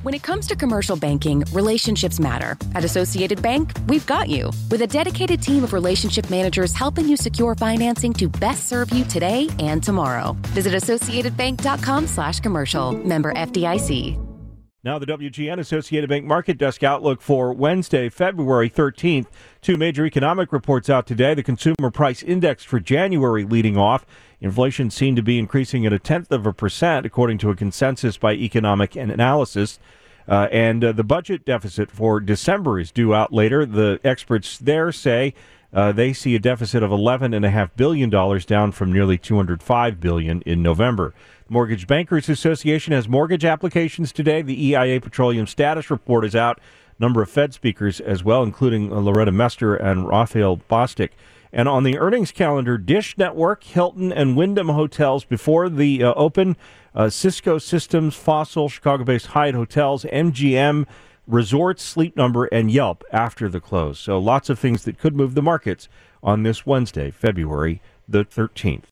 When it comes to commercial banking, relationships matter. At Associated Bank, we've got you. With a dedicated team of relationship managers helping you secure financing to best serve you today and tomorrow. Visit associatedbank.com/commercial. Member FDIC. Now the WGN Associated Bank Market Desk outlook for Wednesday, February 13th. Two major economic reports out today. The Consumer Price Index for January leading off. Inflation seemed to be increasing at 0.1%, according to a consensus by Economic Analysis. And the budget deficit for December is due out later. The experts there say they see a deficit of $11.5 billion, down from nearly $205 billion in November. Mortgage Bankers Association has mortgage applications today. The EIA Petroleum Status Report is out. Number of Fed speakers as well, including Loretta Mester and Raphael Bostic. And on the earnings calendar, Dish Network, Hilton, and Wyndham Hotels before the open, Cisco Systems, Fossil, Chicago-based Hyatt Hotels, MGM Resorts, Sleep Number, and Yelp after the close. So lots of things that could move the markets on this Wednesday, February the 13th.